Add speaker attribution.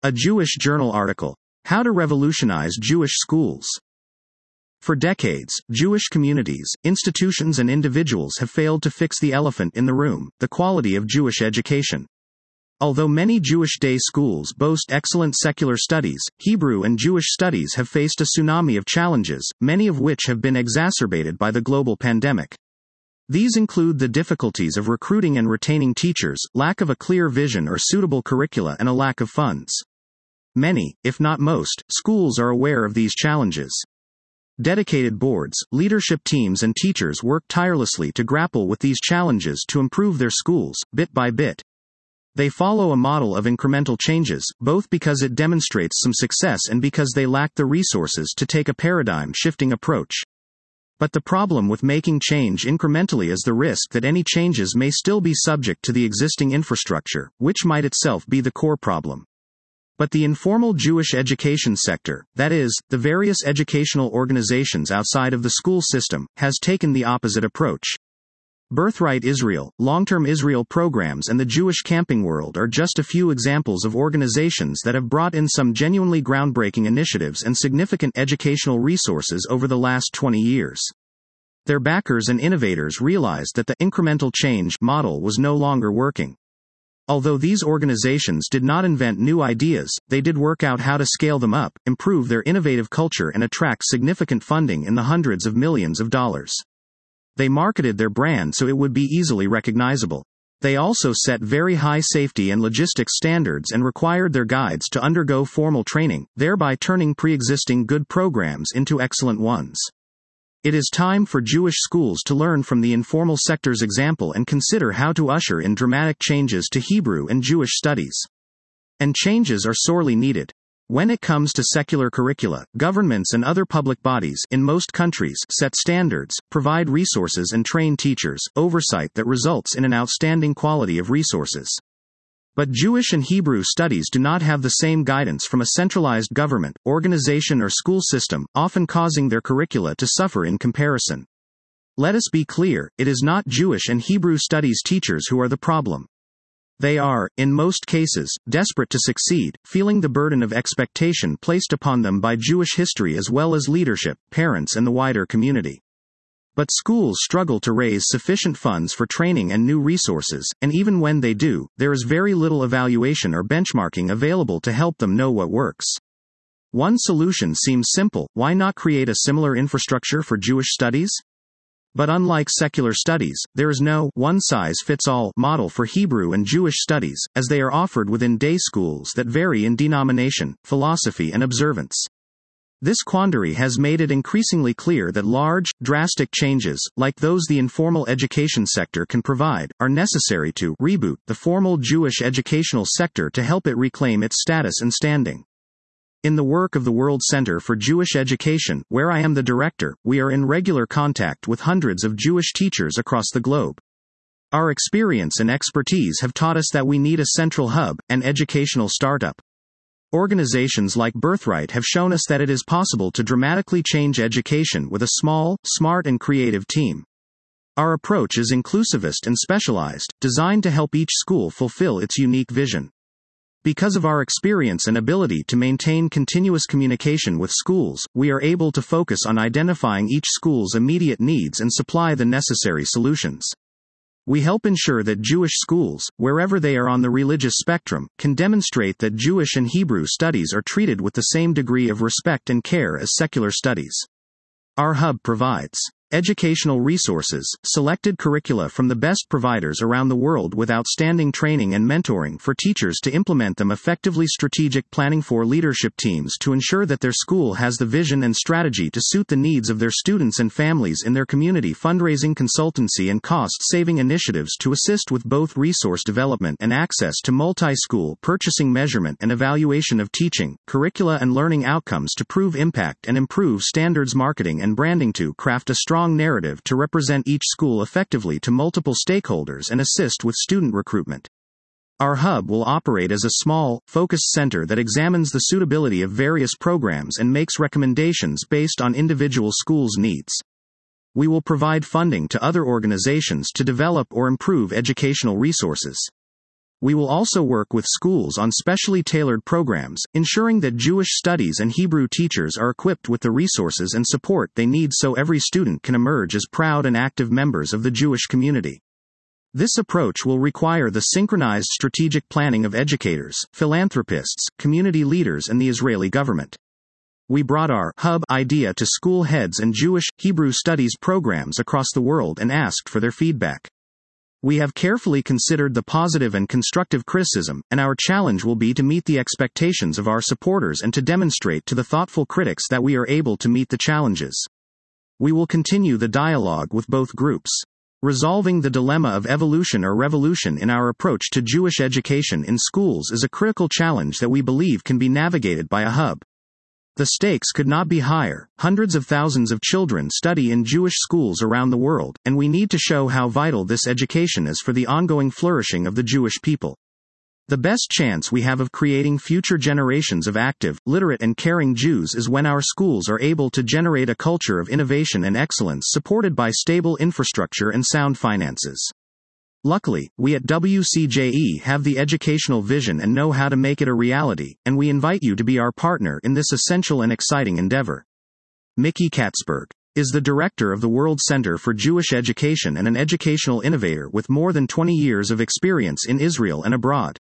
Speaker 1: A Jewish Journal article. How to Revolutionize Jewish Schools. For decades, Jewish communities, institutions and individuals have failed to fix the elephant in the room, the quality of Jewish education. Although many Jewish day schools boast excellent secular studies, Hebrew and Jewish studies have faced a tsunami of challenges, many of which have been exacerbated by the global pandemic. These include the difficulties of recruiting and retaining teachers, lack of a clear vision or suitable curricula, and a lack of funds. Many, if not most, schools are aware of these challenges. Dedicated boards, leadership teams and teachers work tirelessly to grapple with these challenges to improve their schools, bit by bit. They follow a model of incremental changes, both because it demonstrates some success and because they lack the resources to take a paradigm-shifting approach. But the problem with making change incrementally is the risk that any changes may still be subject to the existing infrastructure, which might itself be the core problem. But the informal Jewish education sector, that is, the various educational organizations outside of the school system, has taken the opposite approach. Birthright Israel, Long-Term Israel programs and the Jewish Camping World are just a few examples of organizations that have brought in some genuinely groundbreaking initiatives and significant educational resources over the last 20 years. Their backers and innovators realized that the incremental change model was no longer working. Although these organizations did not invent new ideas, they did work out how to scale them up, improve their innovative culture and attract significant funding in the hundreds of millions of dollars. They marketed their brand so it would be easily recognizable. They also set very high safety and logistics standards and required their guides to undergo formal training, thereby turning pre-existing good programs into excellent ones. It is time for Jewish schools to learn from the informal sector's example and consider how to usher in dramatic changes to Hebrew and Jewish studies. And changes are sorely needed. When it comes to secular curricula, governments and other public bodies, in most countries, set standards, provide resources and train teachers, oversight that results in an outstanding quality of resources. But Jewish and Hebrew studies do not have the same guidance from a centralized government, organization or school system, often causing their curricula to suffer in comparison. Let us be clear, it is not Jewish and Hebrew studies teachers who are the problem. They are, in most cases, desperate to succeed, feeling the burden of expectation placed upon them by Jewish history as well as leadership, parents and the wider community. But schools struggle to raise sufficient funds for training and new resources, and even when they do, there is very little evaluation or benchmarking available to help them know what works. One solution seems simple: why not create a similar infrastructure for Jewish studies? But unlike secular studies, there is no one-size-fits-all model for Hebrew and Jewish studies, as they are offered within day schools that vary in denomination, philosophy and observance. This quandary has made it increasingly clear that large, drastic changes, like those the informal education sector can provide, are necessary to reboot the formal Jewish educational sector to help it reclaim its status and standing. In the work of the World Center for Jewish Education, where I am the director, we are in regular contact with hundreds of Jewish teachers across the globe. Our experience and expertise have taught us that we need a central hub, an educational startup. Organizations like Birthright have shown us that it is possible to dramatically change education with a small, smart and creative team. Our approach is inclusivist and specialized, designed to help each school fulfill its unique vision. Because of our experience and ability to maintain continuous communication with schools, we are able to focus on identifying each school's immediate needs and supply the necessary solutions. We help ensure that Jewish schools, wherever they are on the religious spectrum, can demonstrate that Jewish and Hebrew studies are treated with the same degree of respect and care as secular studies. Our hub provides educational resources, selected curricula from the best providers around the world with outstanding training and mentoring for teachers to implement them effectively, strategic planning for leadership teams to ensure that their school has the vision and strategy to suit the needs of their students and families in their community, fundraising, consultancy and cost-saving initiatives to assist with both resource development and access to multi-school purchasing, measurement and evaluation of teaching, curricula and learning outcomes to prove impact and improve standards, marketing and branding to craft a strong narrative to represent each school effectively to multiple stakeholders and assist with student recruitment. Our hub will operate as a small, focused center that examines the suitability of various programs and makes recommendations based on individual schools' needs. We will provide funding to other organizations to develop or improve educational resources. We will also work with schools on specially tailored programs, ensuring that Jewish studies and Hebrew teachers are equipped with the resources and support they need so every student can emerge as proud and active members of the Jewish community. This approach will require the synchronized strategic planning of educators, philanthropists, community leaders, and the Israeli government. We brought our hub idea to school heads and Jewish Hebrew studies programs across the world and asked for their feedback. We have carefully considered the positive and constructive criticism, and our challenge will be to meet the expectations of our supporters and to demonstrate to the thoughtful critics that we are able to meet the challenges. We will continue the dialogue with both groups. Resolving the dilemma of evolution or revolution in our approach to Jewish education in schools is a critical challenge that we believe can be navigated by a hub. The stakes could not be higher. Hundreds of thousands of children study in Jewish schools around the world, and we need to show how vital this education is for the ongoing flourishing of the Jewish people. The best chance we have of creating future generations of active, literate, and caring Jews is when our schools are able to generate a culture of innovation and excellence supported by stable infrastructure and sound finances. Luckily, we at WCJE have the educational vision and know how to make it a reality, and we invite you to be our partner in this essential and exciting endeavor. Mickey Katzberg is the director of the World Center for Jewish Education and an educational innovator with more than 20 years of experience in Israel and abroad.